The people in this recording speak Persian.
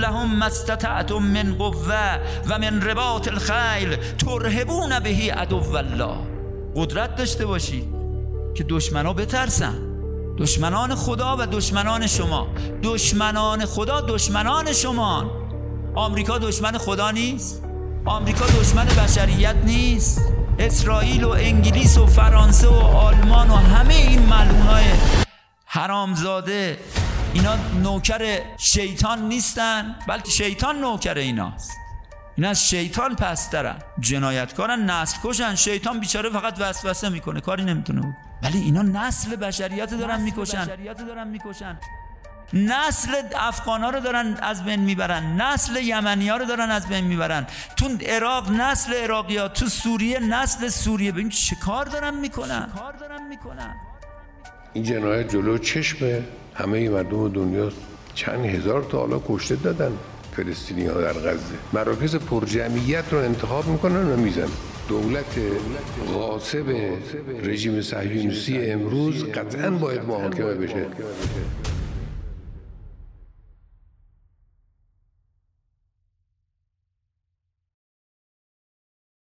لهم ما استطعتم من قوة و من رباط الخیل ترهبون به عدو الله. قدرت داشته باشید که دشمنا بترسن، دشمنان خدا و دشمنان شما. دشمنان خدا دشمنان شما. آمریکا دشمن خدا نیست؟ آمریکا دشمن بشریت نیست؟ اسرائیل و انگلیس و فرانسه و آلمان و همه این ملعونای حرامزاده اینا نوکر شیطان نیستن؟ بلکه شیطان نوکر ایناست. اینا از شیطان پسترن، جنایتکارن، نسل کشن. شیطان بیچاره فقط وسوسه میکنه، کاری نمیتونه بود. ولی اینا نسل بشریت دارن میکشن. نسل افغانا رو دارن از بین میبرن، نسل یمنی ها رو دارن از بین میبرن. تو عراق نسل عراقی ها، تو سوریه نسل سوریه. ببین چه کار دارن میکنن. این جنایت جلو چشم همه مردم دنیا. چند هزار تا حالا کشته دادن فلسطینی ها در غزه. مراکز پرجمعیت رو انتخاب میکنن و میزنن. دولت غاصب رژیم صهیونیستی امروز قطعاً باید محاکمه بشه.